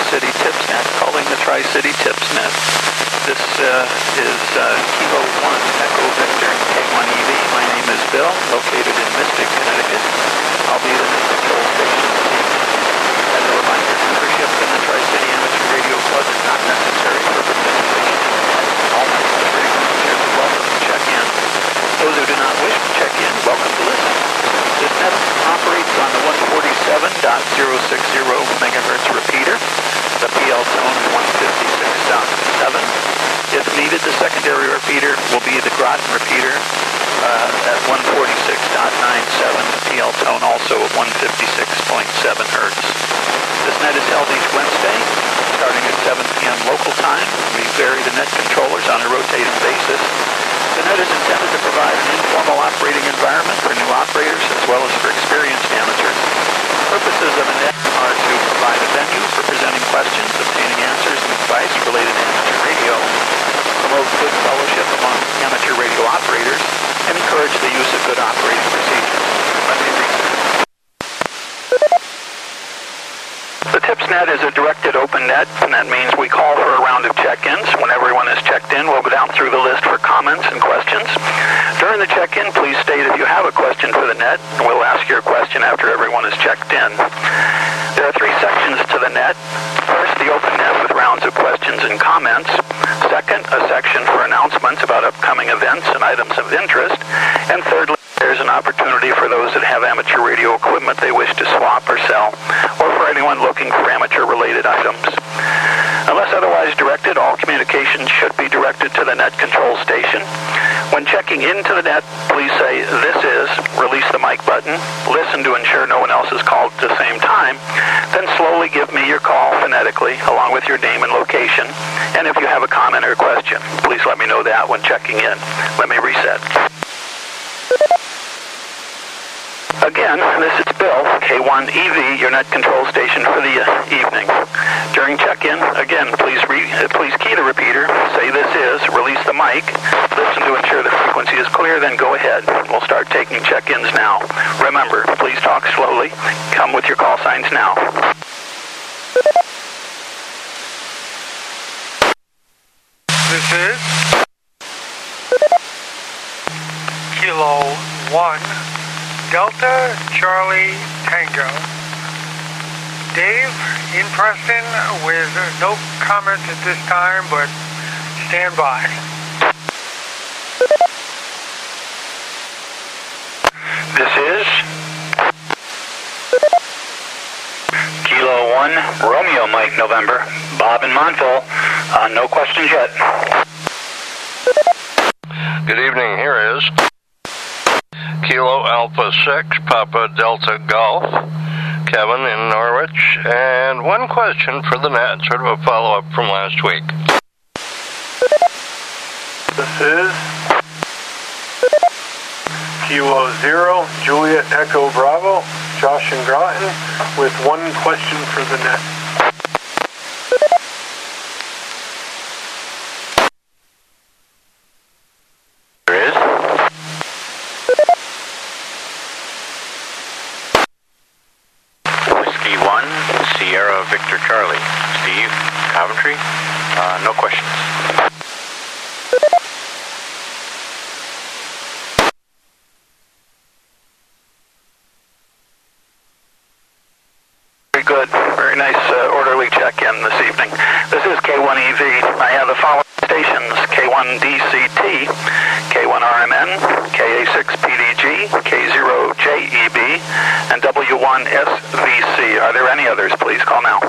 Tri-City TipsNet, calling the Tri-City TipsNet. This is Kilo 1 Echo Victor K1EV. My name is Bill, located in Mystic, Connecticut. I'll be the net control station this evening. As a reminder, membership in the Tri-City Amateur Radio Club is not necessary for participation. All members of the amateurs are welcome to check in. Those who do not wish to check in, welcome to listen. This net operates on the 147.060 megahertz repeater. The PL tone is 156.7. If needed, the secondary repeater will be the Groton repeater at 146.97. PL tone also at 156.7 hertz. This net is held each Wednesday, starting at 7 p.m. local time. We vary the net controllers on a rotating basis. The net is intended to provide an informal operating environment for new operators as well as for experienced amateurs. Purposes of a net are to provide a venue for presenting questions, obtaining answers and advice related to amateur radio, promote good fellowship among amateur radio operators, and encourage the use of good operating procedures. Let me read. The TipsNet is a directed open net, and that means we call for a round of check-ins. When everyone is checked in, we'll go down through the list for comments and questions. During the check-in, please state if you have a question for the net, and we'll ask your question after everyone is checked in. There are 3 sections to the net. First, the open net with rounds of questions and comments. Second, a section for announcements about upcoming events and items of interest. And thirdly, there's an opportunity for those that have amateur radio equipment they wish to swap or sell, or for anyone looking for amateur-related items. Unless otherwise directed, all communications should be directed to the net control station. When checking into the net, please say, "This is," release the mic button, listen to ensure no one else is called at the same time, then slowly give me your call phonetically, along with your name and location. And if you have a comment or a question, please let me know that when checking in. Let me reset. Again, this is Bill, K1EV, your net control station for the evening. During check-in, again, please key the repeater, say "This is," release the mic, listen to ensure the frequency is clear, then go ahead. We'll start taking check-ins now. Remember, please talk slowly. Come with your call signs now. This is Kilo 1 Delta Charlie Tango. Dave in Preston with no comments at this time, but stand by. This is Kilo 1 Romeo Mike November. Bob in Montville. No questions yet. Good evening. Here is Kilo Alpha 6, Papa Delta Golf, Kevin in Norwich, and one question for the net, sort of a follow-up from last week. This is Kilo 0, Juliet Echo Bravo, Josh in Groton, with one question for the net. Victor Charlie. Steve, Coventry, no questions. Very good. Very nice orderly check-in this evening. This is K1EV. I have the following stations: K1DCT, K1RMN, KA6PDG, K0JEB, and W1SVC. Are there any others? Please call now.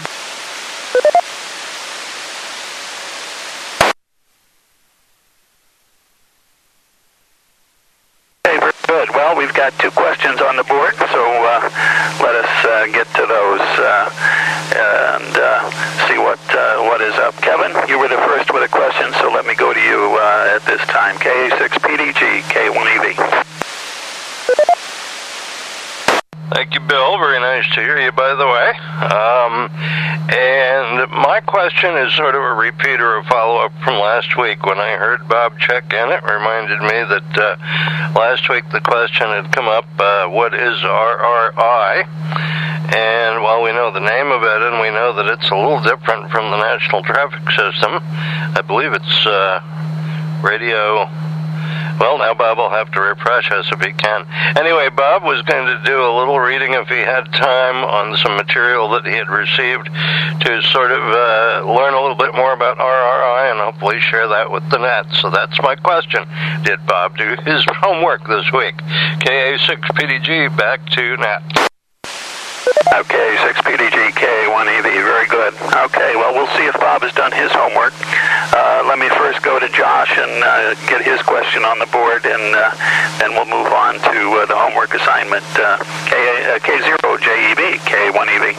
Okay, very good. Well, we've got 2 questions on the board, so let us get to those and see what is up. Kevin, you were the first with a question, so let me go to you at this time. KA6PDG, K1EV. Thank you, Bill. Very nice to hear you, by the way. And my question is sort of a repeat or a follow-up from last week. When I heard Bob check in, it reminded me that last week the question had come up, what is RRI? And while we know the name of it and we know that it's a little different from the National Traffic System, I believe it's radio. Well, now Bob will have to refresh us if he can. Anyway, Bob was going to do a little reading if he had time on some material that he had received to sort of learn a little bit more about RRI and hopefully share that with the net. So that's my question. Did Bob do his homework this week? KA6PDG, back to net. Okay, 6PDG, K1EV, very good. Okay, well, we'll see if Bob has done his homework. Let me first go to Josh and get his question on the board, and then we'll move on to the homework assignment. K0JEB, K1EV.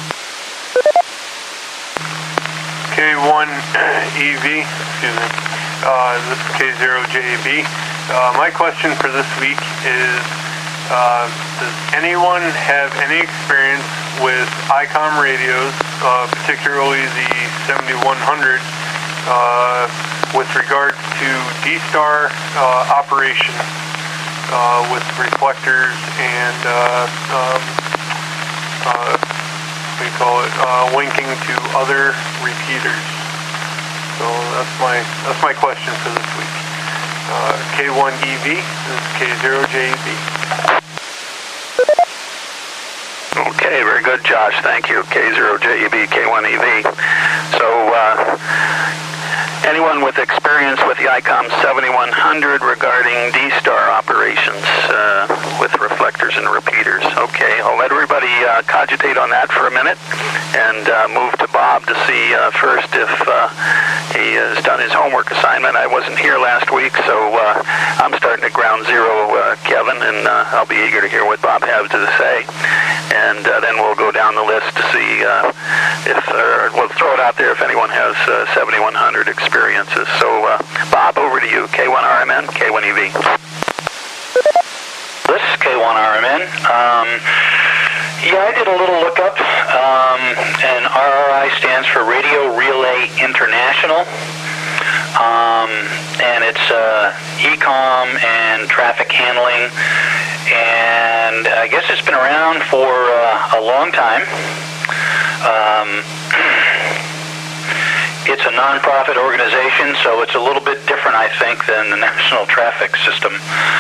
K1EV, excuse me. This is K0JEB. My question for this week is, does anyone have any experience with ICOM radios, particularly the 7100, with regards to D-Star operation with reflectors and linking to other repeaters? So that's my question for this week. K1EV, this is K0JEB. Okay, very good, Josh. Thank you. K0JEB, K1EV. So, anyone with experience with the ICOM 7100 regarding D-Star operations with reflectors and repeaters? Okay, I'll let everybody cogitate on that for a minute and move to Bob to see first if he has done his homework assignment. I wasn't here last week, so I'm starting at ground zero, Kevin, and I'll be eager to hear what Bob has to say. And then we'll go down the list to see we'll throw it out there if anyone has 7100 experiences. So, Bob, over to you. K1RMN, K1EV. This is K1RMN. Yeah, I did a little lookup, and RRI stands for Radio Relay International, and it's ECOM and traffic handling, and I guess it's been around for a long time. It's a non-profit organization, so it's a little bit different, I think, than the National Traffic System.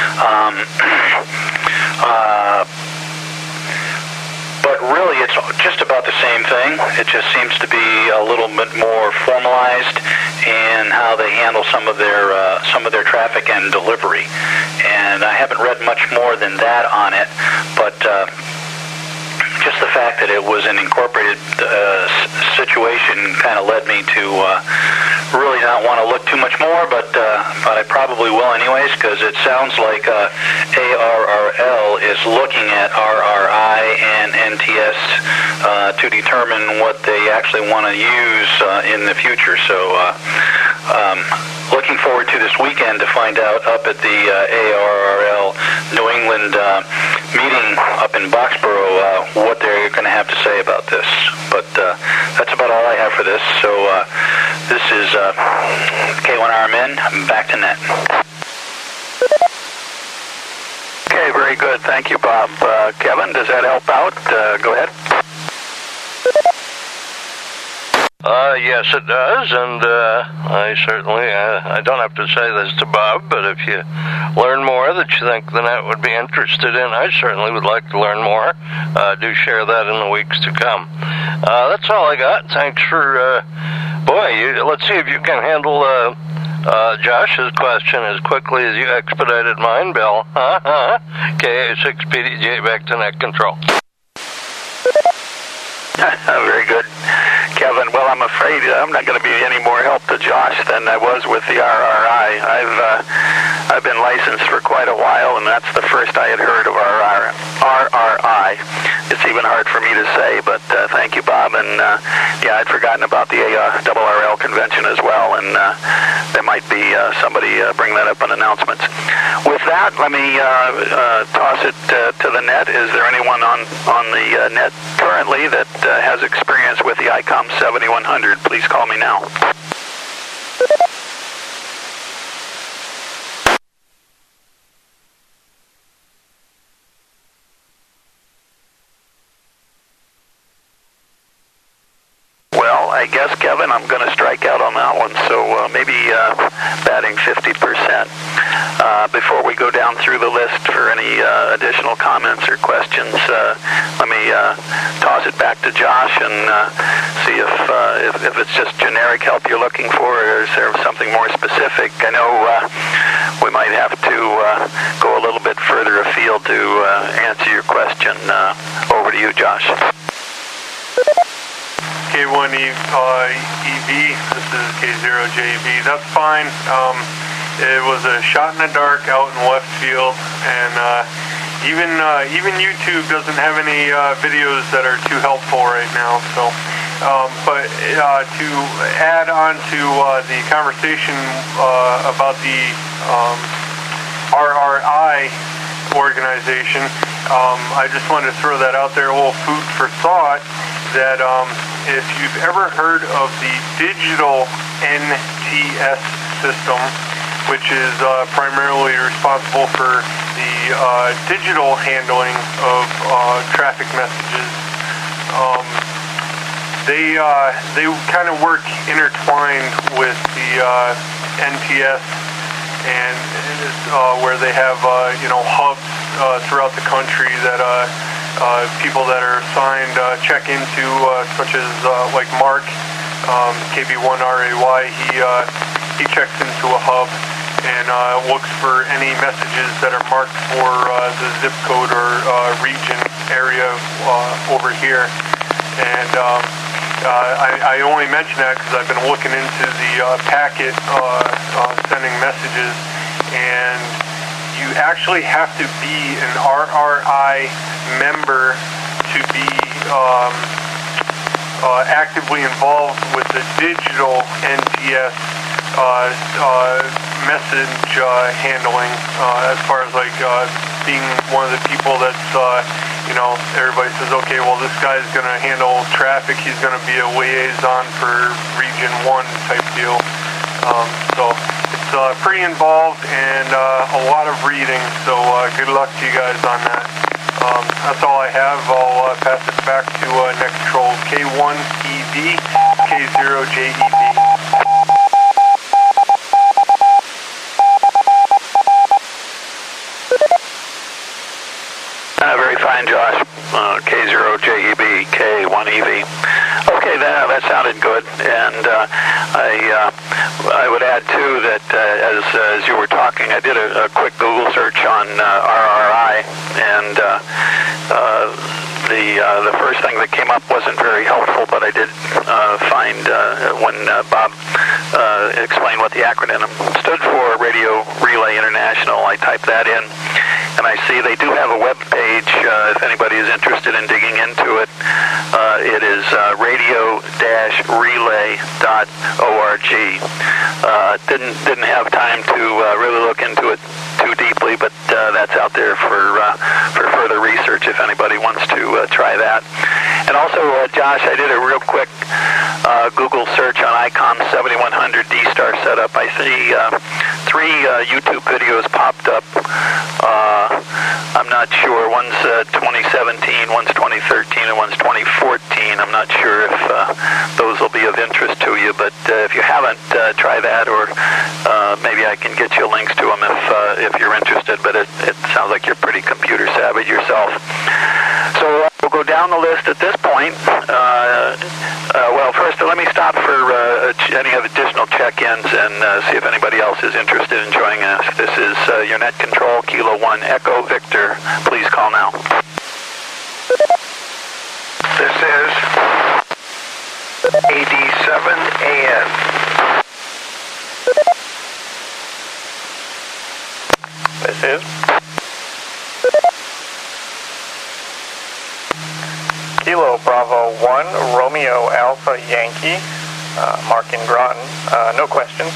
But really, it's just about the same thing. It just seems to be a little bit more formalized in how they handle some of their traffic and delivery. And I haven't read much more than that on it, but just the fact that it was an incorporated situation kind of led me to really not want to look too much more, but I probably will anyways, because it sounds like ARRL is looking at RRI and NTS to determine what they actually want to use in the future. So looking forward to this weekend to find out up at the ARRL New England meeting up in Boxborough what they're going to have to say about this. But that's about all I have for this. So this is K1RMN, back to net. Okay, very good. Thank you, Bob. Kevin, does that help out? Go ahead. Yes, it does, and I certainly, I don't have to say this to Bob, but if you learn more that you think the net would be interested in, I certainly would like to learn more. Do share that in the weeks to come. That's all I got. Thanks for, let's see if you can handle Josh's question as quickly as you expedited mine, Bill. KA6PDJ, back to net control. Very good, Kevin. Well, I'm afraid I'm not going to be any more help to Josh than I was with the RRI. I've been licensed for quite a while, and that's the first I had heard of RRI. It's even hard for me to say, but thank you, Bob. And yeah, I'd forgotten about the ARRL convention as well, and there might be somebody bring that up in announcements. With that, let me toss it to the net. Is there anyone on the net currently that has experience with the ICOM 7100? Please call me now. I guess, Kevin, I'm going to strike out on that one, so maybe batting 50%. Before we go down through the list for any additional comments or questions, let me toss it back to Josh and see if it's just generic help you're looking for, or is there something more specific? I know we might have to go a little bit further afield to answer your question. Over to you, Josh. K1 EV, this is K0JEV. That's fine. It was a shot in the dark out in left field, and even YouTube doesn't have any videos that are too helpful right now. So, but to add on to the conversation about the RRI organization, I just wanted to throw that out there, a little food for thought, that if you've ever heard of the digital NTS system, which is primarily responsible for the digital handling of traffic messages, they kind of work intertwined with the NTS, and where they have hubs throughout the country that people that are assigned check into, such as like Mark, KB1RAY. He checks into a hub and looks for any messages that are marked for the zip code or region area over here. And I only mention that because I've been looking into the packet sending messages, and you actually have to be an RRI member to be actively involved with the digital NTS message handling, as far as like being one of the people that's everybody says, okay, well, this guy's going to handle traffic, he's going to be a liaison for Region 1 type deal. So it's pretty involved and a lot of reading, so good luck to you guys on that. That's all I have. I'll pass it back to Net Control K1EV, K0JEV. Very fine, Josh. K0JEB, K1EV. Okay, that sounded good, and I would add too that as you were talking, I did a quick Google search on RRI, and the first thing that came up wasn't very helpful, but I did find when Bob explained what the acronym stood for, Radio Relay International, I typed that in, and I see they do have a web page if anybody is interested in digging into it. It is radio-relay.org. Didn't have time to really look into it too deeply, but that's out there for further research if anybody wants to try that. And also, Josh, I did a real quick Google search on ICOM 7100 D-Star setup. I see 3 YouTube videos popped up. I'm not sure. One's 2017, one's 2013, and one's 2014. I'm not sure if those will be of interest to you, but if you haven't, try that, or maybe I can get you links to them if you're interested, but it sounds like you're pretty computer savvy yourself. So we'll go down the list at this point. Well, first, let me stop for any additional check-ins and see if anybody else is interested in joining us. This is your Net Control, Kilo 1 Echo Victor. Please call now. This is AD7AN. This is Kilo Bravo 1 Romeo Alpha Yankee, Mark in Groton. No questions.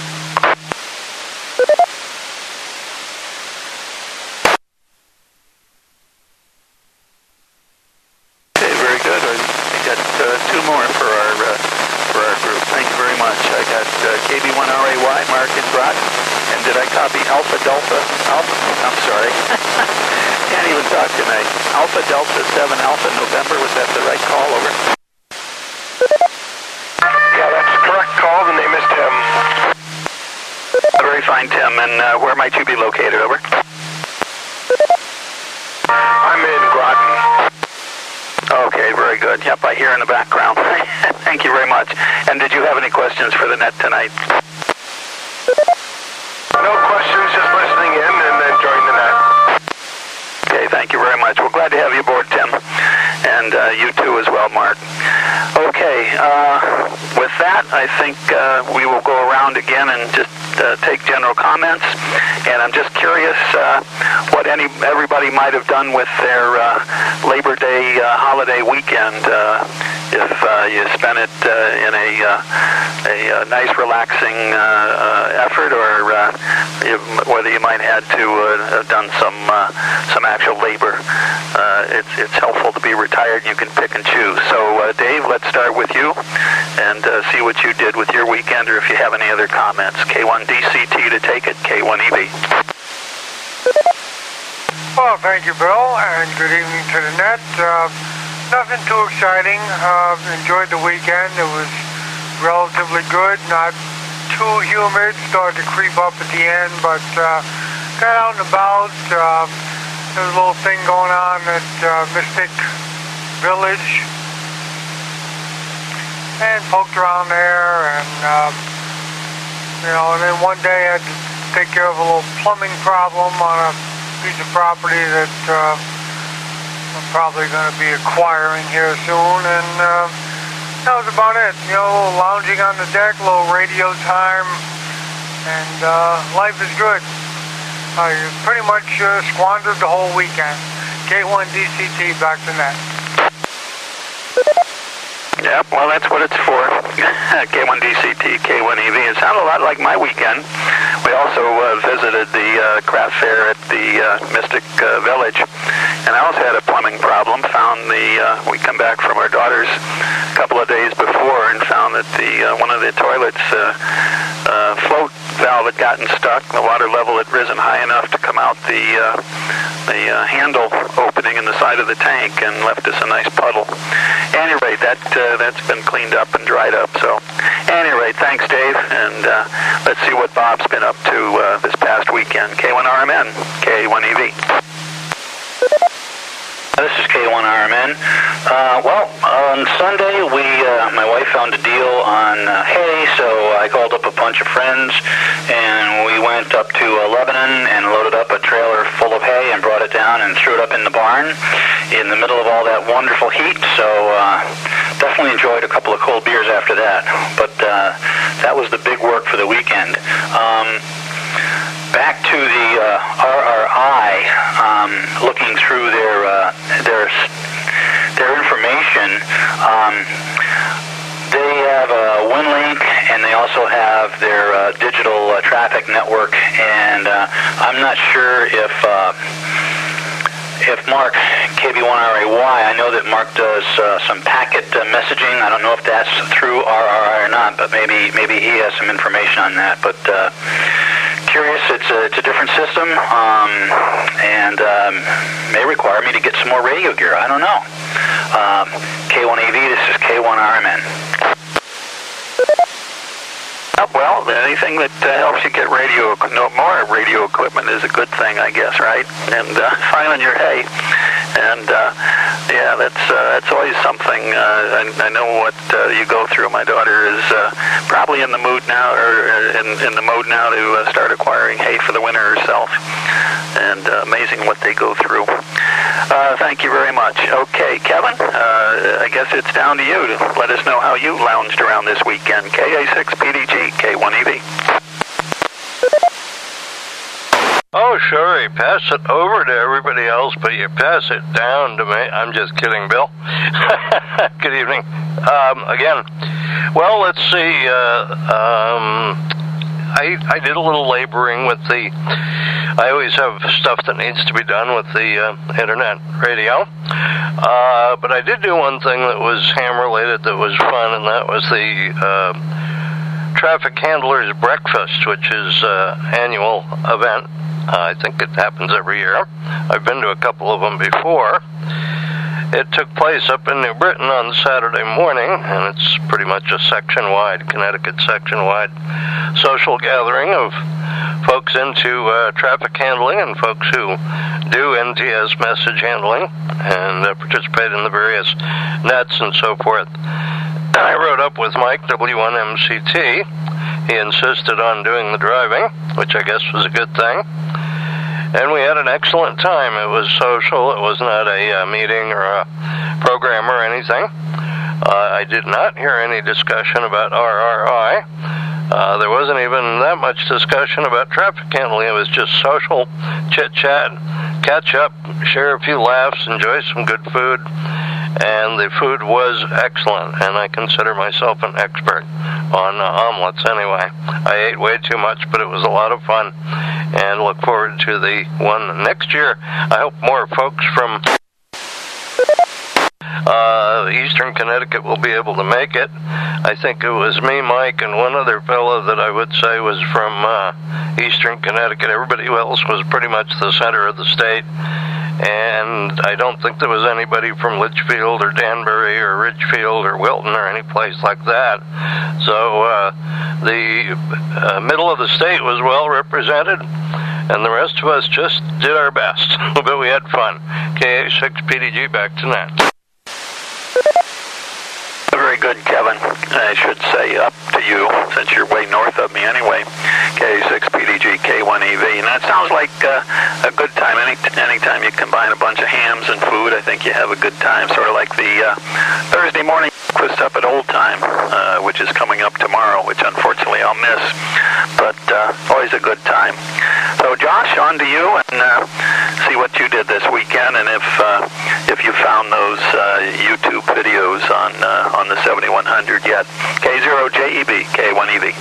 Okay, very good. I got 2 more for our group. Thank you very much. I got KB1RAY, Mark in Groton. And did I copy Alpha Delta? I'm sorry. Can't even talk tonight. Alpha Delta 7 Alpha November. Was that the right call? Over. fine, Tim. And where might you be located? Over. I'm in Groton. Okay, very good. Yep, I hear in the background. Thank you very much. And did you have any questions for the net tonight? No questions, just listening in and enjoying the net. Okay, thank you very much. We're glad to have you aboard, Tim. And you too as well, Mark. Okay, with that, I think we will go around again and just take general comments. And I'm just curious what everybody might have done with their Labor Day holiday weekend. If you spent it in a nice, relaxing effort, or whether you might have had to have done some actual labor. It's helpful to be retired. You can pick and choose. So, Dave, let's start with you and see what you did with your weekend, or if you have any other comments. K1DCT to take it, K1EV. Well, thank you, Bill, and good evening to the net. Nothing too exciting. Enjoyed the weekend. It was relatively good, not too humid. Started to creep up at the end, but got out and about. There's a little thing going on at Mystic Village, and poked around there, and and then one day I had to take care of a little plumbing problem on a piece of property that I'm probably going to be acquiring here soon, and that was about it. Lounging on the deck, a little radio time, and life is good. I pretty much squandered the whole weekend. K1DCT, back to net. Yeah, well, that's what it's for. K1DCT, K1EV. It sounded a lot like my weekend. We also visited the craft fair at the Mystic Village, and I also had a plumbing problem. We come back from our daughter's a couple of days before and found that one of the toilets float valve had gotten stuck. The water level had risen high enough to come out the handle opening in the side of the tank and left us a nice puddle. At any rate, that's been cleaned up and dried up. So, at any rate, thanks, Dave, and let's see what Bob's been up to this past weekend. K1RMN, K1EV. This is K1RMN. Well, on Sunday, my wife found a deal on hay, so I called up a bunch of friends, and we went up to Lebanon and loaded up a trailer full of hay and brought it down and threw it up in the barn in the middle of all that wonderful heat. So definitely enjoyed a couple of cold beers after that. But that was the big work for the weekend. Back to the RRI, looking through their information. They have a WinLink, and they also have their digital traffic network. And I'm not sure if Mark, KB1RAY, I know that Mark does some packet messaging. I don't know if that's through RRI or not, but maybe he has some information on that. But curious, it's a different system, and may require me to get some more radio gear. I don't know. K1AV, this is K1RMN. Well, anything that helps you get more radio equipment is a good thing, I guess, right? And filing your hay, and yeah, that's always something. I know what you go through. My daughter is probably in the mood now, or in the mode now to start acquiring hay for the winter herself. And amazing what they go through. Thank you very much. Okay, Kevin, I guess it's down to you to let us know how you lounged around this weekend. KA6PDG, K1EV. Oh, sure, you pass it over to everybody else, but you pass it down to me. I'm just kidding, Bill. Good evening. Again, well, let's see. I did a little laboring with I always have stuff that needs to be done with the internet radio. But I did do one thing that was ham-related that was fun, and that was the Traffic Handlers Breakfast, which is an annual event. I think it happens every year. I've been to a couple of them before. It took place up in New Britain on Saturday morning, and it's pretty much a section-wide, Connecticut section-wide social gathering of folks into traffic handling and folks who do NTS message handling and participate in the various nets and so forth. I rode up with Mike, W1MCT. He insisted on doing the driving, which I guess was a good thing. And we had an excellent time. It was social. It was not a meeting or a program or anything. I did not hear any discussion about RRI. There wasn't even that much discussion about traffic handling. It was just social chit-chat, catch up, share a few laughs, enjoy some good food. And the food was excellent, and I consider myself an expert on omelets anyway. I ate way too much, but it was a lot of fun, and look forward to the one next year. I hope more folks from Eastern Connecticut will be able to make it. I think it was me, Mike, and one other fellow that I would say was from Eastern Connecticut. Everybody else was pretty much the center of the state. And I don't think there was anybody from Litchfield or Danbury or Ridgefield or Wilton or any place like that. So the middle of the state was well represented, and the rest of us just did our best. But we had fun. KA6PDG, back to Nat. Very good, Kevin. I should say up to you, since you're way north of me anyway. K6PDG, K1EV. And that sounds like a good time. Anytime you combine a bunch of hams and food, I think you have a good time. Sort of like the Thursday morning breakfast up at Old Time, which is coming up tomorrow, which unfortunately I'll miss. But always a good time. So Josh, on to you, and see what you did this weekend, and if you found those YouTube videos on the 7100 yet. K0JEB, K1EV.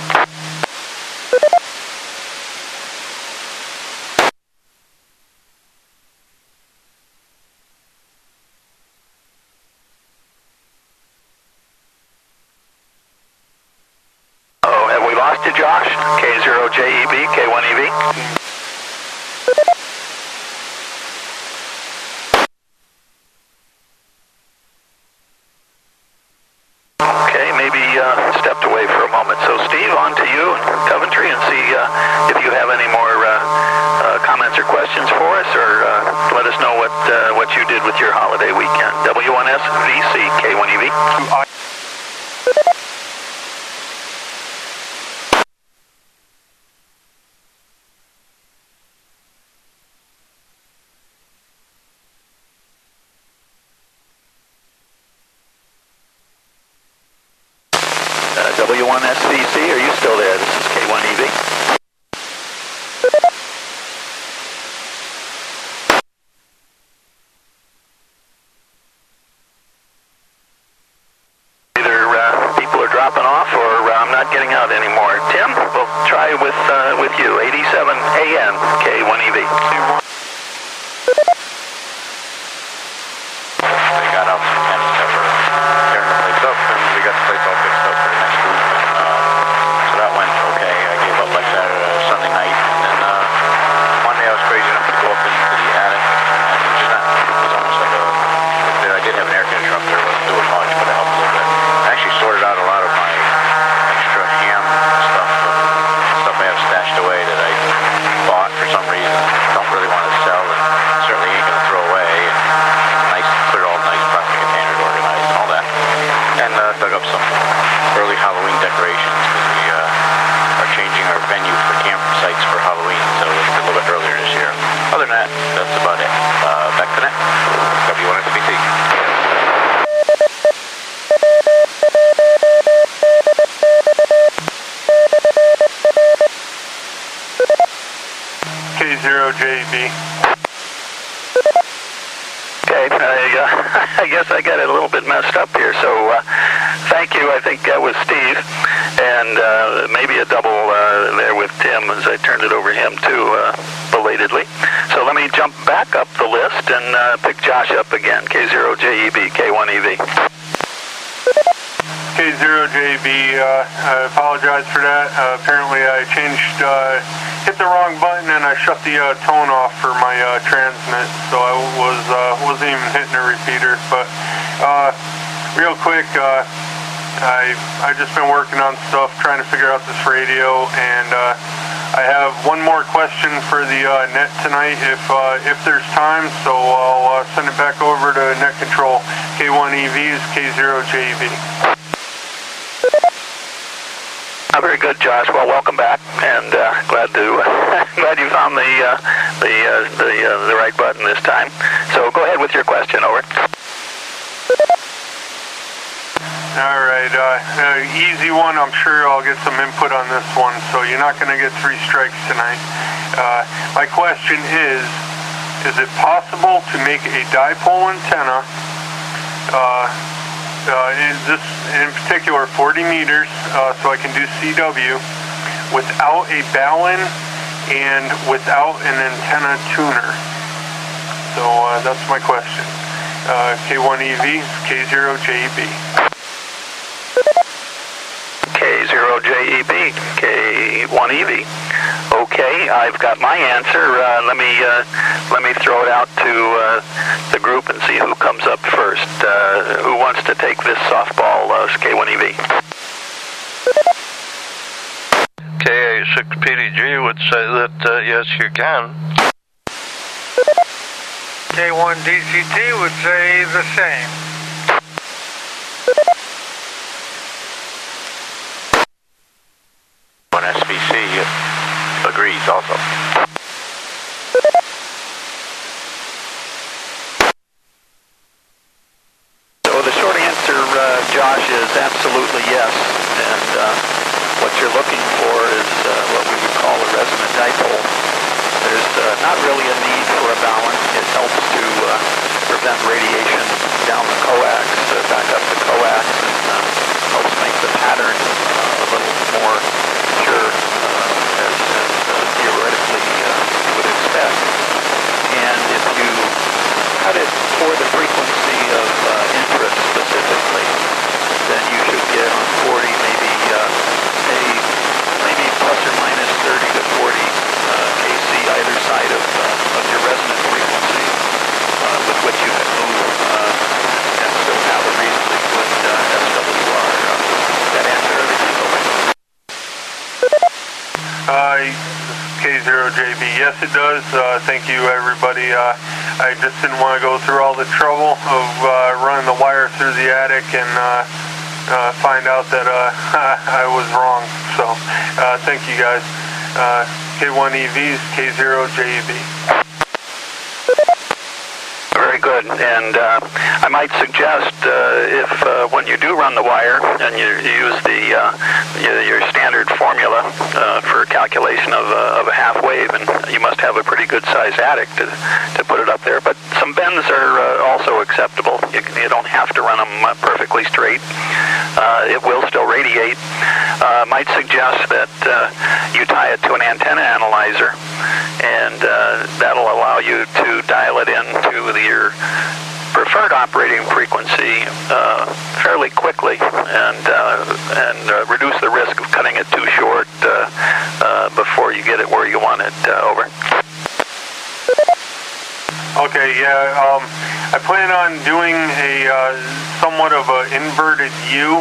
Oh, have we lost you, Josh? K0JEB, K1EV. Stepped away for a moment. So, Steve, on to you in Coventry, and see if you have any more comments or questions for us, or let us know what you did with your holiday weekend. W1SVC, K1EV. W1SVC, are you still there? This is K1EV. Either people are dropping off, or I'm not getting out anymore. Tim, we'll try with you. 87 AM, K1EV. They got out and were tearing the place up, and we got the place all fixed up for the next group. So that went okay. I gave up like Sunday night, and then Monday I was crazy enough to go up into the attic, which is not, it was almost like I did have an air conditioner up there. It wasn't doing much, but it helped a little bit. I actually sorted out a lot of my extra ham stuff I have stashed away that I bought for some reason. Don't really want to sell, and certainly ain't going to throw away. And cleared all nice plastic containers, organized, and all that. And dug up some early Halloween decorations, because we are changing our venue for campsites for Halloween, so it's a little bit earlier this year. Other than that, that's about it. Back to that. W1SVC. K0JB. Okay, I guess I got it a little bit messed up here, so thank you. I think that was Steve, and maybe a double there with Tim, as I turned it over to him too, belatedly. So let me jump back up the list and pick Josh up again. K0JEB, K1EV. K0JB, I apologize for that. Apparently I hit the wrong button, and I shut the tone off for my transmit, so I wasn't even hitting a repeater. But real quick, I just been working on stuff, trying to figure out this radio, and I have one more question for the net tonight, if there's time. So I'll send it back over to net control. K1EVs, K0JEB. Very good, Josh. Well, welcome back, and glad you found the right button this time. So go ahead with your question. Over. All right, easy one. I'm sure I'll get some input on this one, so you're not going to get 3 strikes tonight. My question is it possible to make a dipole antenna, in particular 40 meters, so I can do CW, without a balun and without an antenna tuner? So that's my question. K1EV, K0JEB. K0JEB, K1EV. Okay, I've got my answer. Let me throw it out to the group and see who comes up first. Who wants to take this softball, K1EV? KA6PDG would say that yes, you can. K1DCT would say the same. SVC agrees also. So the short answer, Josh, is absolutely yes. And what you're looking for is what we would call a resonant dipole. There's not really a need for a balun. It helps to prevent radiation down the coax, back up the coax, and helps make the pattern a little more sure, as theoretically you would expect. And if you cut it for the frequency of interest specifically, then you should get on 40 maybe plus or minus 30 to 40 kc either side of your resonant frequency, with which you can move and still have a reasonably good SWR. Does that answer everything? K0JB, yes it does. Thank you everybody. I just didn't want to go through all the trouble of running the wire through the attic and find out that I was wrong. So thank you guys. K1EVs, K0JEB. Very good, and I might suggest if when you do run the wire and you use your standard formula for calculation of a half wave, and you must have a pretty good sized attic to put it up there, but some bends are also acceptable. You don't have to run them perfectly straight. It will still radiate. Might suggest that you tie it to an antenna analyzer, and that'll allow you to dial it into your preferred operating frequency fairly quickly, and reduce the risk of cutting it too short before you get it where you want it. Over. Okay, yeah. I plan on doing a somewhat of an inverted U.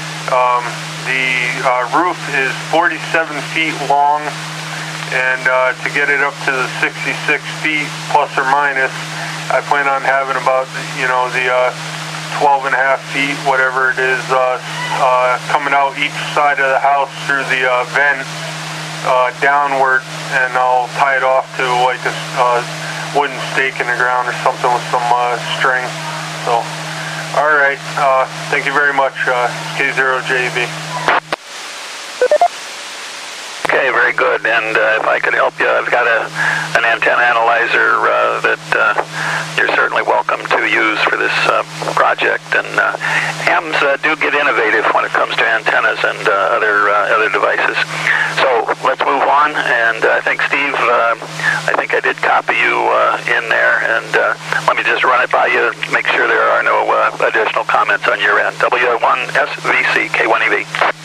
The roof is 47 feet long, and to get it up to the 66 feet plus or minus, I plan on having about, the 12 and a half feet, whatever it is, coming out each side of the house through the vent downward, and I'll tie it off to like a wooden stake in the ground or something with some string. So, all right. Thank you very much, K0JB. Okay, very good. And if I could help you, I've got an antenna analyzer that you're certainly welcome to use for this project. And hams do get innovative when it comes to antennas and other devices. So let's move on. And I think, Steve, I think I did copy you in there. And let me just run it by you, make sure there are no additional comments on your end. W1SVC, K1EV.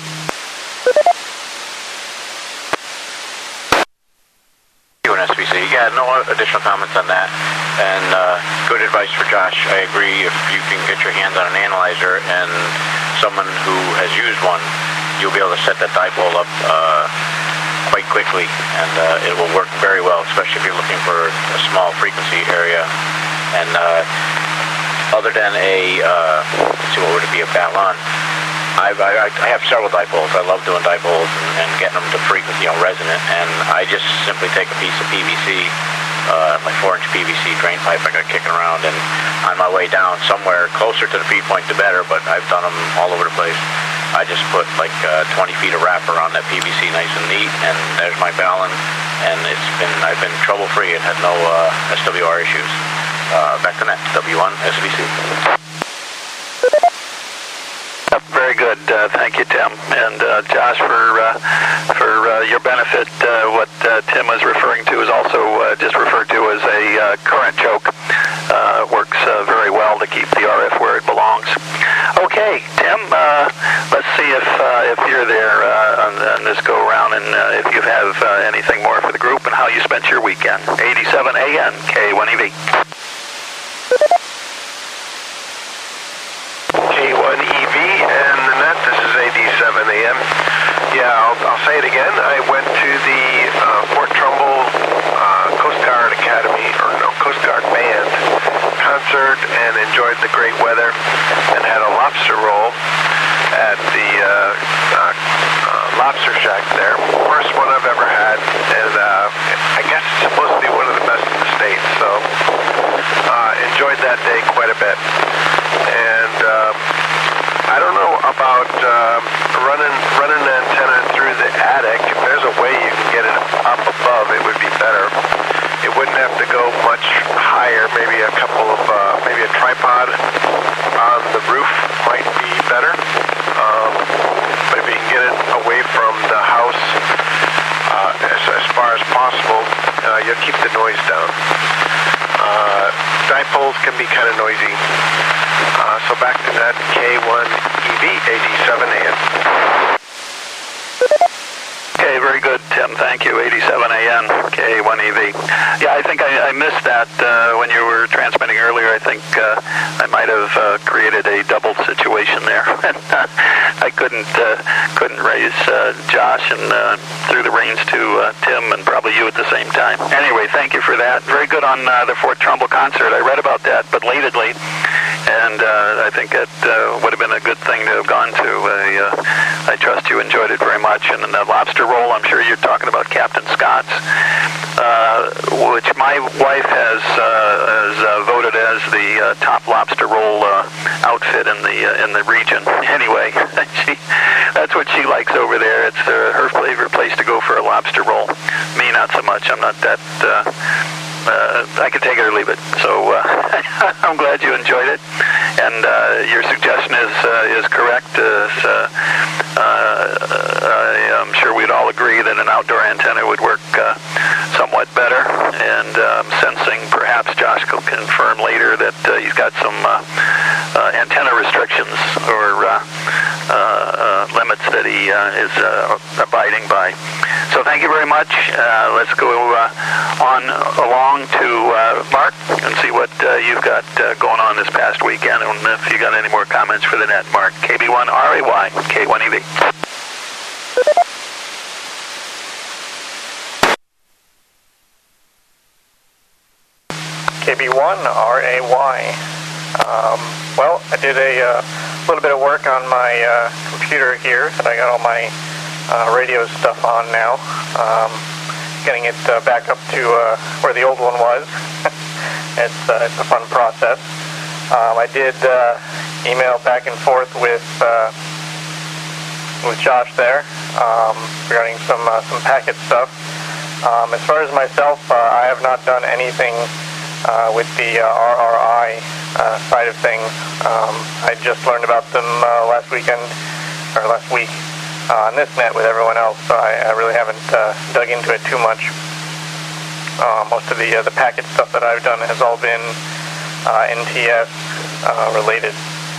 SVC. Yeah, no additional comments on that. And good advice for Josh. I agree. If you can get your hands on an analyzer and someone who has used one, you'll be able to set that dipole up quite quite quickly, and it will work very well, especially if you're looking for a small frequency area. And other than let's see, what would it be, a Batlon? I have several dipoles. I love doing dipoles and getting them to frequency, resonant, and I just simply take a piece of PVC, my 4-inch PVC drain pipe I got kicking around, and on my way down somewhere closer to the feed point, the better, but I've done them all over the place. I just put like 20 feet of wrapper on that PVC, nice and neat, and there's my Batlon, and I've been trouble-free and had no SWR issues. Back to net, W1 SVC. Very good. Thank you, Tim. And Josh, for your benefit, what Tim was referring to is also just referred to as a current choke. Works very well to keep the RF where it belongs. Okay, Tim, let's see if you're there on this go-around, and if you have anything more for the group and how you spent your weekend. 87AN, K1EV. K1EV and the net, this is 87AM. Yeah, I'll say it again. I went to the Fort Trumbull Coast Guard Academy, or no, Coast Guard Band concert and enjoyed the great weather and had a lobster roll at the lobster shack there. First one I've ever had, and I guess it's supposed to be one of the best in the state, so enjoyed that day quite a bit. And I don't know about running an antenna through the attic. If there's a way you can get it up above, it would be better. It wouldn't have to go much higher. Maybe a couple of maybe a tripod on the roof might be better. But if you can get it away from the house as far as possible, you'll keep the noise down. Dipoles can be kind of noisy. So back to that K1EV 87AN. Okay, very good, Tim. Thank you. 87AN, K1EV. Yeah, I think I missed that when you were transmitting earlier. I think I might have created a double situation there. I couldn't raise Josh and through the reins to Tim and probably you at the same time. Anyway, thank you for that. Very good on the Fort Trumbull concert. I read about that, but belatedly, and I think it would have been a good thing to have gone to. I trust you enjoyed it very much. And the lobster roll, I'm sure you're talking about Captain Scott's, which my wife has voted as the top lobster roll outfit in the region. Anyway, that's what she likes over there. It's her favorite place to go for a lobster roll. Me, not so much. I'm not that. I can take it or leave it. So I'm glad you enjoyed it, and your suggestion is correct. I'm sure we'd all agree that an outdoor antenna would work somewhat better. And sensing, perhaps Josh will confirm later that he's got some antenna restrictions or limits that he is abiding by. So thank you very much. Let's go on along to Mark and see what you've got going on this past weekend, and if you got any more comments for the net. Mark, KB1RAY, K1EV. KB1RAY. Well, I did a little bit of work on my computer here, and I got all my radio stuff on now. Getting it back up to where the old one was. It's a fun process. I did email back and forth with Josh there regarding some packet stuff. As far as myself, I have not done anything with the RRI side of things. I just learned about them last week on this net with everyone else, so I really haven't dug into it too much. Most of the packet stuff that I've done has all been NTS related.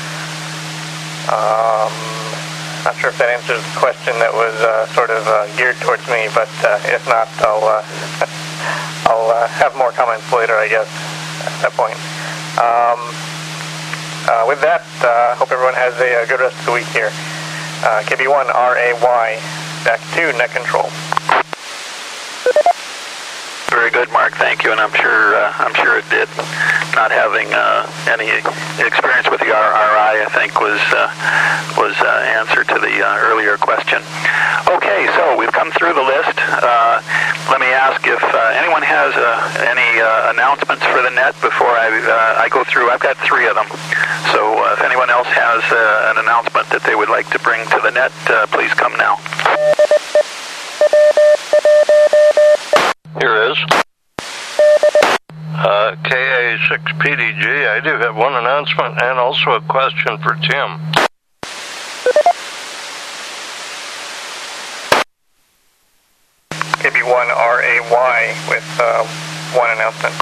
Not sure if that answers the question that was sort of geared towards me, but if not, I'll have more comments later, I guess, at that point. With that, hope everyone has a good rest of the week here. KB1RAY, back to net control. very good, Mark. Thank you, and I'm sure it did. Not having any experience with the RRI, I think, was answer to the earlier question. Okay, so we've come through the list. Let me ask if anyone has any announcements for the net before I go through. I've got 3 of them. So if anyone else has an announcement that they would like to bring to the net, please come now. Here is KA6PDG. I do have one announcement and also a question for Tim. KB1RAY with one announcement.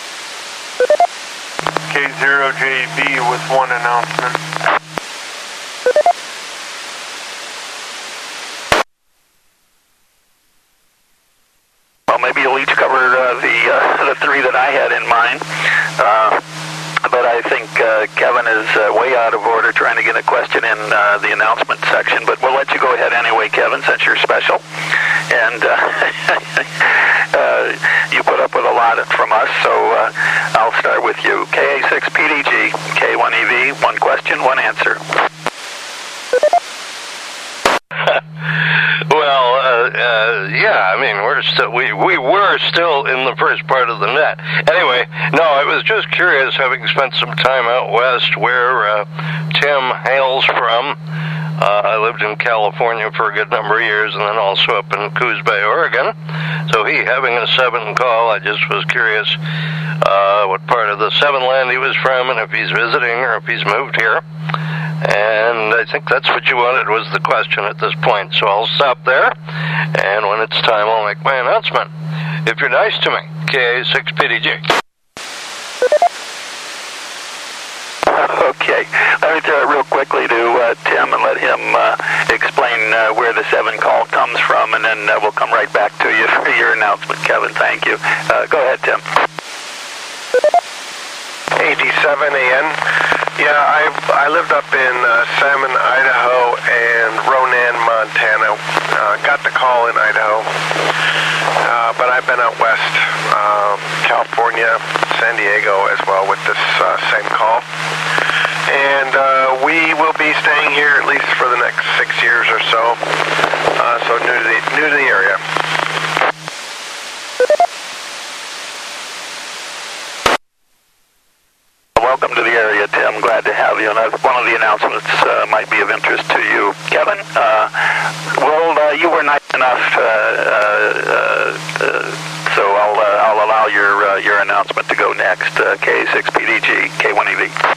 K0JB with one announcement. Well, maybe you'll each cover the 3 that I had in mind. But I think Kevin is way out of order trying to get a question in the announcement section. But we'll let you go ahead anyway, Kevin, since you're special. And you put up with a lot from us, so I'll start with you. KA6PDG, K1EV, 1 question, 1 answer. Yeah, I mean, we were still in the first part of the net. Anyway, no, I was just curious, having spent some time out west where Tim hails from. I lived in California for a good number of years and then also up in Coos Bay, Oregon. So he having a 7 call, I just was curious what part of the 7 land he was from and if he's visiting or if he's moved here. And I think that's what you wanted was the question at this point. So I'll stop there, and when it's time, I'll make my announcement. If you're nice to me, KA6PDG. Okay. Let me throw it real quickly to Tim and let him explain where the 7 call comes from, and then we'll come right back to you for your announcement, Kevin. Thank you. Go ahead, Tim. AD7AN. Yeah, I lived up in Salmon, Idaho, and Ronan, Montana. Got the call in Idaho, but I've been out west, California, San Diego as well with this same call. And we will be staying here at least for the next 6 years or so. So new to the area. Welcome to the area, Tim. Glad to have you. And one of the announcements might be of interest to you. Kevin, you were nice enough, so I'll allow your announcement to go next. K6PDG, K1EV.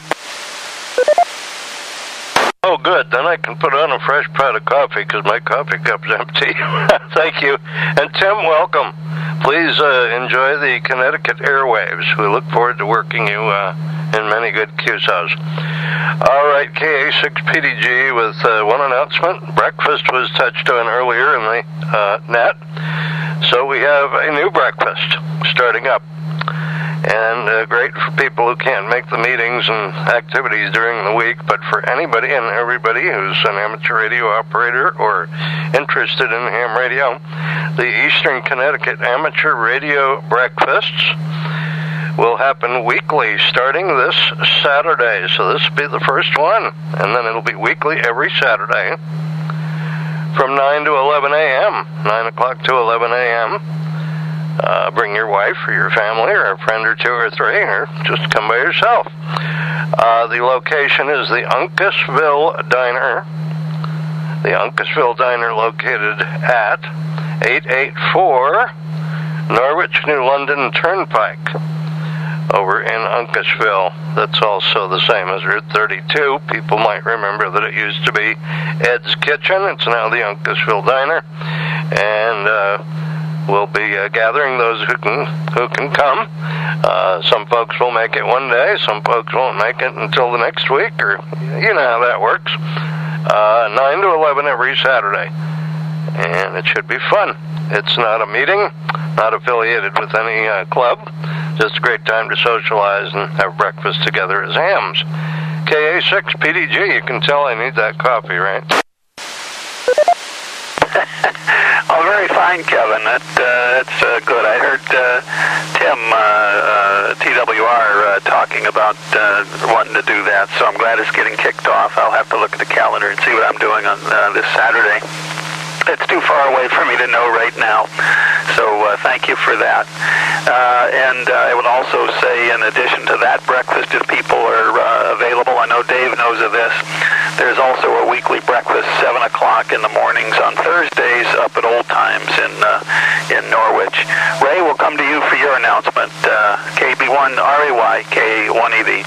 Oh, good. Then I can put on a fresh pot of coffee because my coffee cup's empty. Thank you. And Tim, welcome. Please enjoy the Connecticut airwaves. We look forward to working you in many good QSOs. All right, KA6PDG with one announcement. Breakfast was touched on earlier in the net. So we have a new breakfast starting up. And great for people who can't make the meetings and activities during the week, but for anybody and everybody who's an amateur radio operator or interested in ham radio, the Eastern Connecticut Amateur Radio Breakfasts will happen weekly starting this Saturday. So this will be the first one, and then it'll be weekly every Saturday from 9 to 11 a.m., 9 o'clock to 11 a.m., bring your wife or your family or a friend or 2 or 3, or just come by yourself. The location is the Uncasville Diner. The Uncasville Diner located at 884 Norwich, New London Turnpike over in Uncasville. That's also the same as Route 32. People might remember that it used to be Ed's Kitchen. It's now the Uncasville Diner. And we'll be gathering those who can come. Some folks will make it one day. Some folks won't make it until the next week, or you know how that works. 9 to 11 every Saturday. And it should be fun. It's not a meeting, not affiliated with any club. Just a great time to socialize and have breakfast together as hams. KA6PDG, you can tell I need that coffee, right? All right. very fine, Kevin. That's good. I heard Tim, TWR, talking about wanting to do that, so I'm glad it's getting kicked off. I'll have to look at the calendar and see what I'm doing on this Saturday. It's too far away for me to know right now, so thank you for that. And I would also say, in addition to that breakfast, if people are available, I know Dave knows of this, there's also a weekly breakfast, 7 o'clock in the mornings on Thursdays up at Old Times in Norwich. Ray, we'll come to you for your announcement. KB1 RAY K1EV.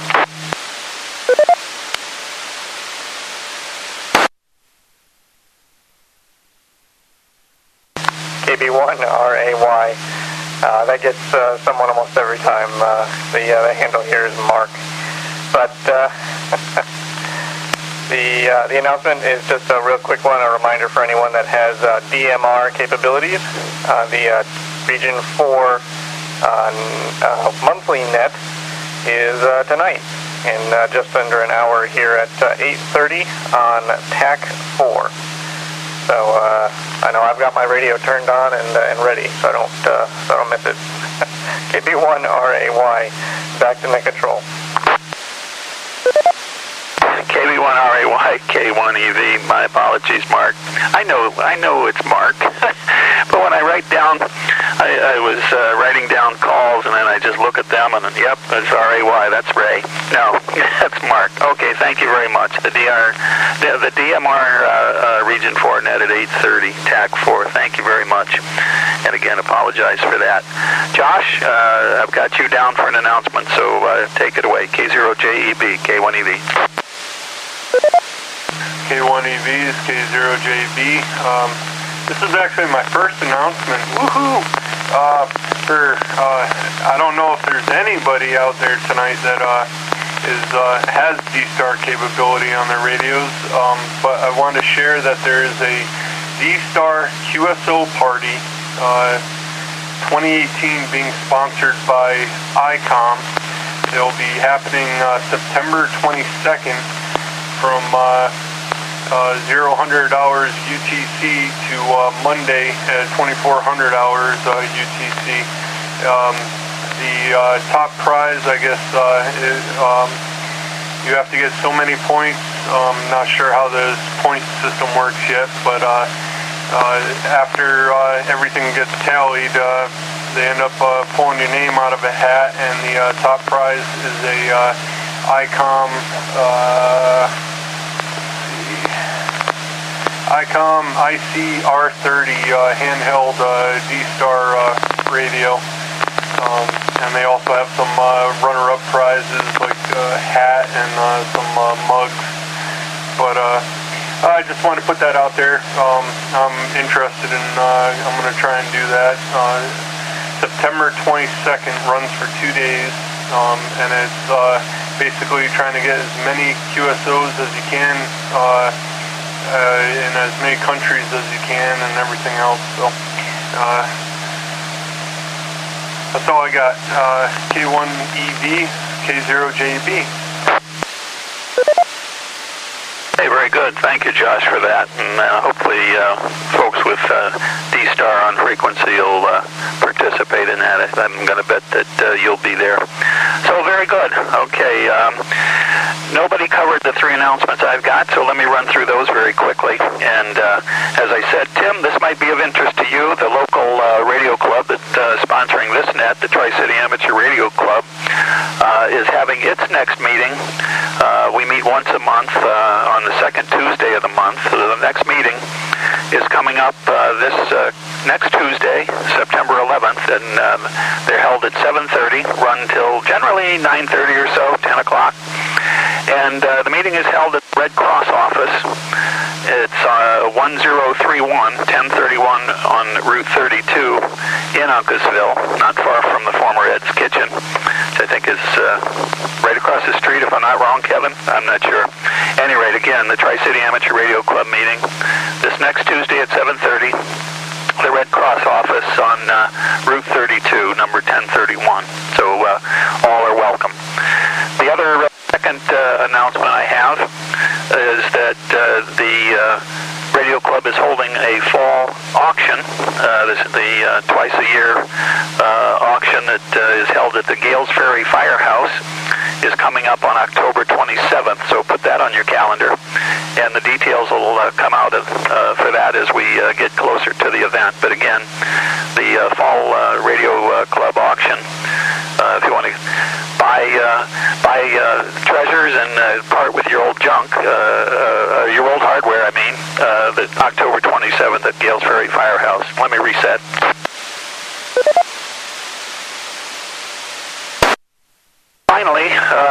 KB1 RAY. That gets someone almost every time. The handle here is Mark. But the announcement is just a real quick one, a reminder for anyone that has DMR capabilities. The Region 4 monthly net is tonight in just under an hour here at 8:30 on TAC 4. So I know I've got my radio turned on and ready, so I don't miss it. KB1 RAY, back to net control. KB1 RAY K1EV. My apologies, Mark. I know it's Mark, but when I write down, I was writing down calls, and then I just look at them, and then, yep, it's RAY. That's Ray. No, that's Mark. Okay, thank you very much. The DMR Region 4 net at 8:30, TAC 4. Thank you very much. And again, apologize for that. Josh, I've got you down for an announcement, so take it away. K0JEB, K1EV. K1EVs, K0JB. This is actually my first announcement. Woohoo! I don't know if there's anybody out there tonight that has D-Star capability on their radios, but I wanted to share that there is a D-Star QSO party, 2018, being sponsored by ICOM. It'll be happening September 22nd from 0000 hours UTC to Monday at 2400 hours UTC. The top prize, I guess, is you have to get so many points. Not sure how the point system works yet, but after everything gets tallied, they end up pulling your name out of a hat, and the top prize is a ICOM ICR30 handheld D-Star radio, and they also have some runner-up prizes like a hat and some mugs. But I just wanted to put that out there. I'm interested in. I'm going to try and do that. September 22nd runs for 2 days, and it's basically trying to get as many QSOs as you can. In as many countries as you can and everything else. So that's all I got. K1EV, K0JB. Hey, very good. Thank you, Josh, for that. And hopefully folks with D-Star on frequency will participate in that. I'm going to bet that you'll be there. So very good. Okay. Nobody covered the 3 announcements I've got, so let me run through those very quickly. And as I said, Tim, this might be of interest to you. The local radio club that's sponsoring this net, the Tri-City Amateur Radio Club, is having its next meeting. We meet once a month on the second Tuesday of the month. So the next meeting is coming up this next Tuesday, September 11th, and they're held at 7:30, run till generally 9:30 or so, 10 o'clock. And the meeting is held at the Red Cross office. It's 1031, 1031 on Route 32 in Uncasville, not far from the former Ed's Kitchen, which I think is right across the street, if I'm not wrong, Kevin. I'm not sure. At any rate, again, the Tri-City Amateur Radio Club meeting this next Tuesday at 7:30. The Red Cross office on Route 32, number 1031. So all are welcome. The other second announcement I have is that the Radio Club is holding a fall auction. This is the twice-a-year auction that is held at the Gales Ferry Firehouse. Is coming up on October 27th, so put that on your calendar. And the details will come out for that as we get closer to the event. But again, the Fall Radio Club auction, if you want to buy treasures and part with your old junk, your old hardware, I mean, the October 27th at Gales Ferry Firehouse. Let me reset. Finally,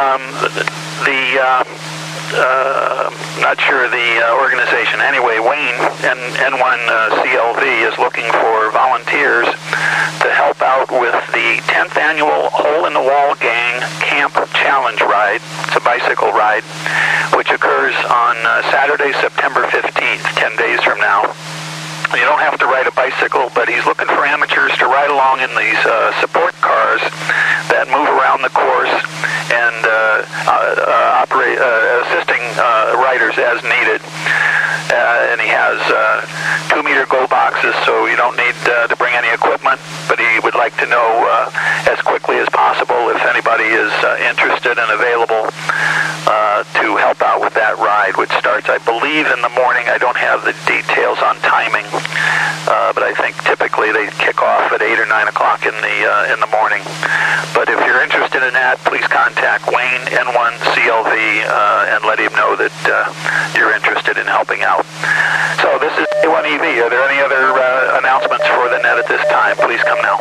not sure the organization. Anyway, Wayne, N1 CLV, is looking for volunteers to help out with the 10th annual Hole in the Wall Gang Camp Challenge Ride. It's a bicycle ride, which occurs on Saturday, September 15th, 10 days from now. You don't have to ride a bicycle, but he's looking for amateurs to ride along in these support cars that move around the course and operate, assisting riders as needed. And he has 2-meter go boxes, so you don't need to bring any equipment, but he would like to know as quickly as possible if anybody is interested and available to help out with that ride, which starts, I believe, in the morning. I don't have the details on timing, but I think typically they kick off at 8 or 9 o'clock in the morning. But if you're interested in that, please contact Wayne, N1 CLV, and let him know that you're interested in helping out. So this is K1EV. Are there any other announcements for the net at this time? Please come now.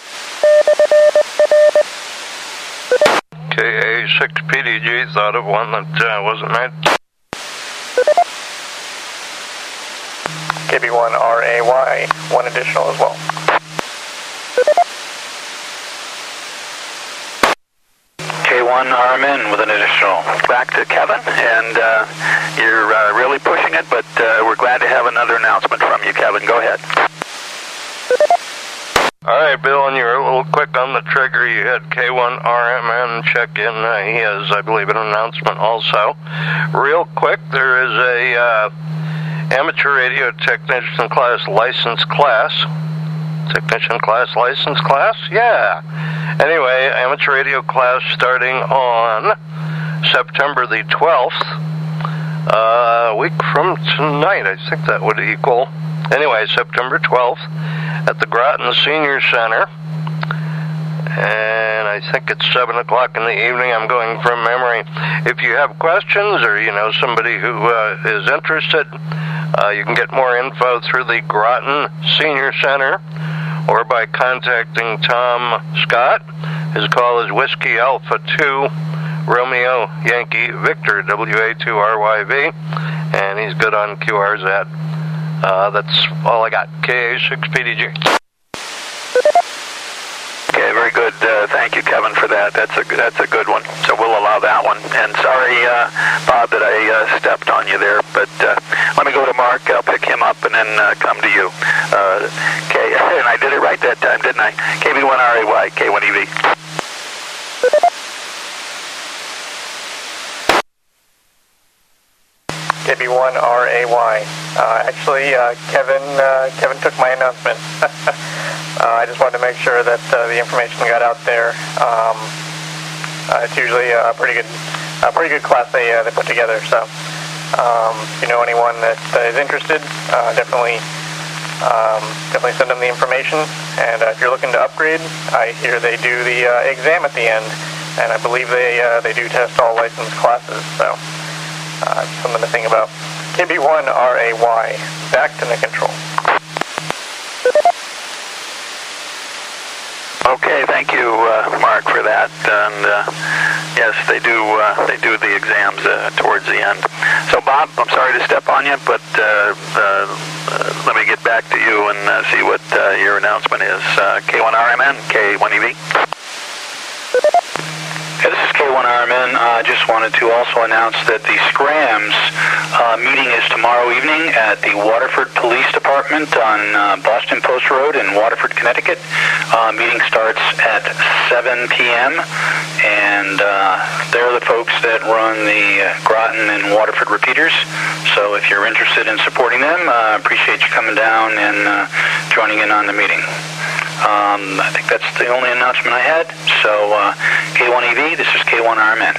KA6PDG thought of one that wasn't made. KB1RAY, one additional as well. K1RMN with an additional. Back to Kevin, and you're really pushing it, but we're glad to have another announcement from you, Kevin. Go ahead. All right, Bill, and you're a little quick on the trigger. You had K1RMN check in. He has, I believe, an announcement also. Real quick, there is a amateur radio technician class license class. Technician class license class? Yeah. Anyway, amateur radio class starting on September the 12th. A week from tonight, I think that would equal. Anyway, September 12th at the Groton Senior Center. And I think it's 7 o'clock in the evening. I'm going from memory. If you have questions or you know somebody who is interested, you can get more info through the Groton Senior Center or by contacting Tom Scott. His call is Whiskey Alpha 2 Romeo Yankee Victor WA2RYV, and he's good on QRZ. That's all I got. KA6PDG. Okay, very good. Thank you, Kevin, for that. That's a good one. So we'll allow that one. And sorry, Bob, that I stepped on you there. But let me go to Mark. I'll pick him up and then come to you. And I did it right that time, didn't I? KB1RAY, K1EV. KB1RAY. Actually, Kevin took my announcement. I just wanted to make sure that the information got out there. It's usually a pretty good class they put together. So, if you know anyone that is interested, definitely send them the information. And if you're looking to upgrade, I hear they do the exam at the end, and I believe they do test all licensed classes. So. Something to think about. KB1RAY, back to the control. Okay, thank you, Mark, for that. And yes, they do the exams towards the end. So, Bob, I'm sorry to step on you, but let me get back to you and see what your announcement is. K1RMN, K1EV. Hey, this is K1RMN. I just wanted to also announce that the Scrams meeting is tomorrow evening at the Waterford Police Department on Boston Post Road in Waterford, Connecticut. Meeting starts at 7 p.m. and they're the folks that run the Groton and Waterford repeaters. So if you're interested in supporting them, I appreciate you coming down and joining in on the meeting. I think that's the only announcement I had. So K1EV, this is K1RMN.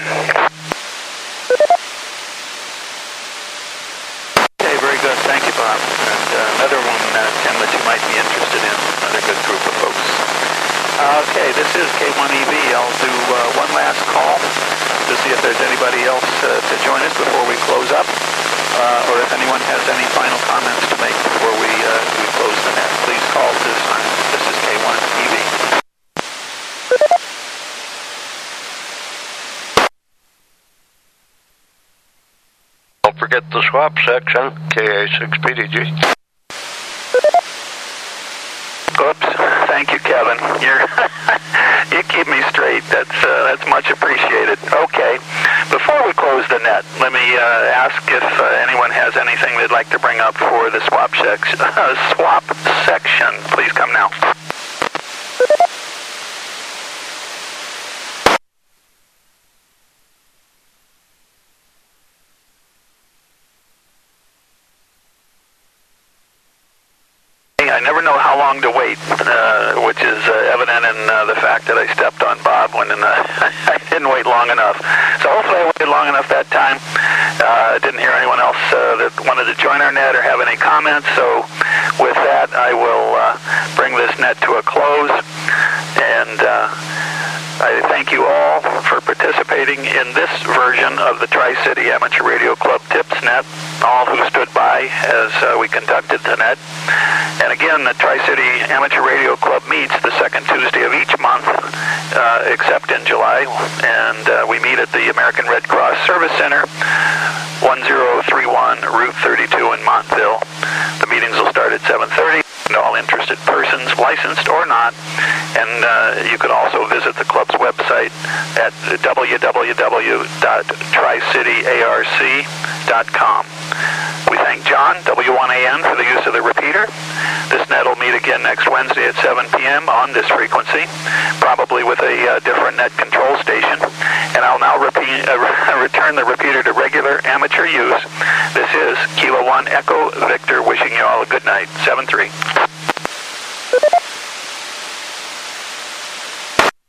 Okay, very good. Thank you, Bob. And another one, Tim, that you might be interested in. Another good group of folks. Okay, this is K1EV. I'll do one last call to see if there's anybody else to join us before we close up, or if anyone has any final comments to make before we close the net. Please call this time. This is K1EV. Don't forget the swap section, KA6PDG. Oops. Thank you, Kevin. You keep me straight. That's much appreciated. Okay. Before we close the net, let me ask if anyone has anything they'd like to bring up for the swap section. Please come now. I never know how long to wait, which is evident in the fact that I stepped on Bob when I didn't wait long enough. So hopefully I waited long enough that time. Didn't hear anyone else that wanted to join our net or have any comments. So with that, I will bring this net to a close. And I thank you all for participating in this version of the Tri-City Amateur Radio Club Tips Net, all who stood by as we conducted the net. And again, the Tri-City Amateur Radio Club meets the second Tuesday of each month, except in July, and we meet at the American Red Cross Service Center, 1031 Route 32 in Montville. The meetings will start at 7:30. All interested persons, licensed or not, and you can also visit the club's website at www.tricityarc.com. We thank John, W1AN, for the use of the repeater. This net will meet again next Wednesday at 7 p.m. on this frequency, probably with a different net control station. And I'll now return the repeater to regular amateur use. This is Kilo 1 Echo Victor wishing you all a good night. 7-3.